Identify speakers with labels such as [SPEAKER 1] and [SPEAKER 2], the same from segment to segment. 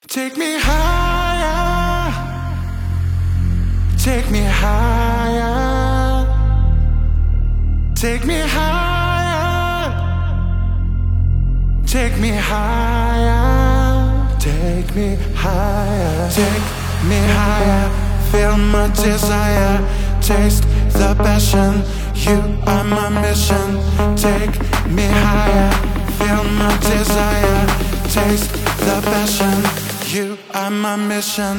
[SPEAKER 1] Take me higher, take me higher, take me higher, take me higher, take me higher, take me higher, feel my desire, taste the passion, you are my mission. Take me higher, feel my desire, taste the passion, you are my mission.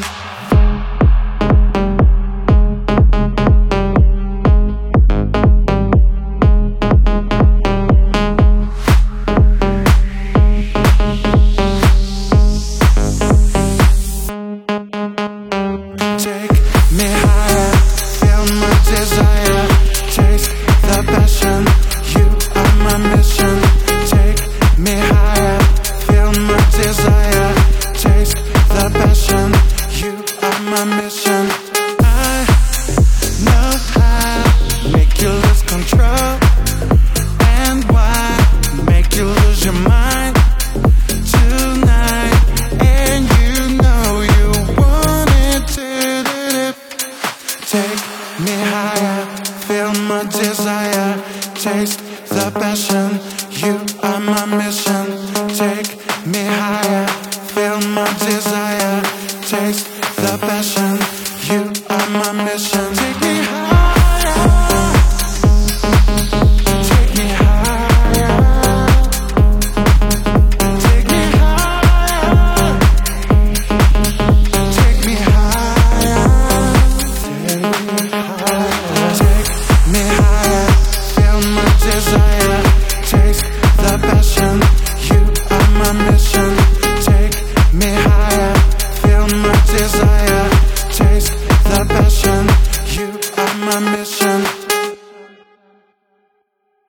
[SPEAKER 1] Take me higher, feel my desire, taste the passion, you are my mission. Take me higher, feel my desire, taste the passion, you are my mission. I know how to make you lose control, and why make you lose your mind tonight, and you know you want it to. Take me higher, feel my desire, taste the passion, you are my mission. Take me higher, feel my desire, taste the passion, you are my mission. Take me higher, take me higher, take me higher, take me higher, take me higher, feel my desire, taste the passion, you are my mission. Take me higher, feel my desire.